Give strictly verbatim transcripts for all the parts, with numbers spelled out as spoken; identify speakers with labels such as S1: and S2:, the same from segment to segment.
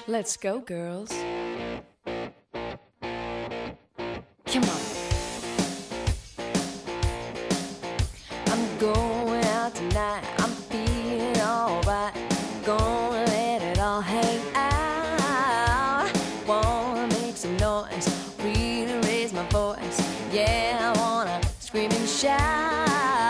S1: Let's go, girls. Come on. I'm going out tonight. I'm feeling alright. Gonna let it all hang out. Wanna make some noise, really raise my voice. Yeah, I wanna scream and shout.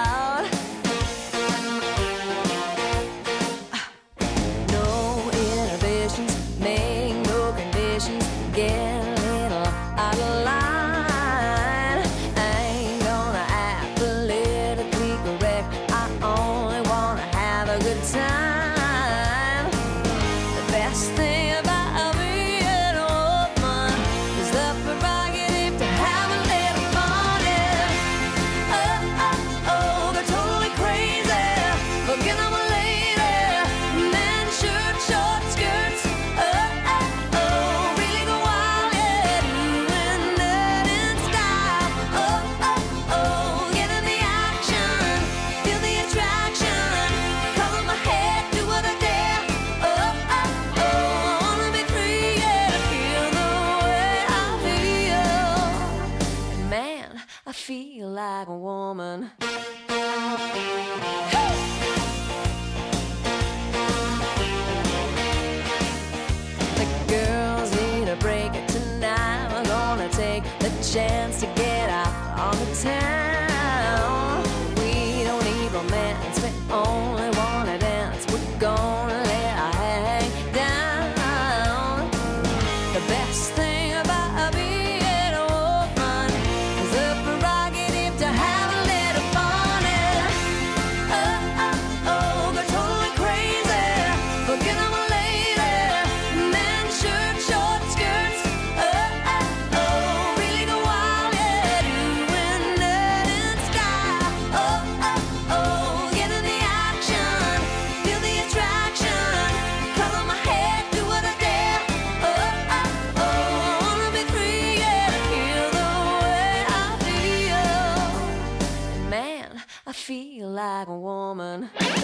S1: No inhibitions, make no conditions. Get a little out of line. I ain't gonna act politically correct. I only wanna have a good time. The best thing about being a woman is the prerogative to have a little fun. Yeah. Oh, oh, oh, they're totally crazy. Forget I'm a lady. Men, shirt, short skirts. Oh, oh, oh, really go wild, yeah. Doing that in style. Oh, oh, oh, get in the action. Feel the attraction. Color my hair, do what I dare. Oh, oh, oh, I wanna be free, yeah. Feel the way I feel. And man, I feel like a woman. The girls need a break tonight. We're gonna take the chance to get out on the town. We don't need romance, we only wanna dance. We're gonna let our hair hang down. The best thing about being a woman is the prerogative to have a little fun. Yeah. Oh, oh, oh, they're totally crazy. Forget I'm a lady. Men, shirt, short skirts. Oh, oh, oh, really go wild, yeah. Doing that in style. Oh, oh, oh, get in the action. Feel the attraction. Color my hair, do what I dare. Oh, oh, oh, I wanna be free, yeah. Feel the way I feel. Man, I feel like a woman.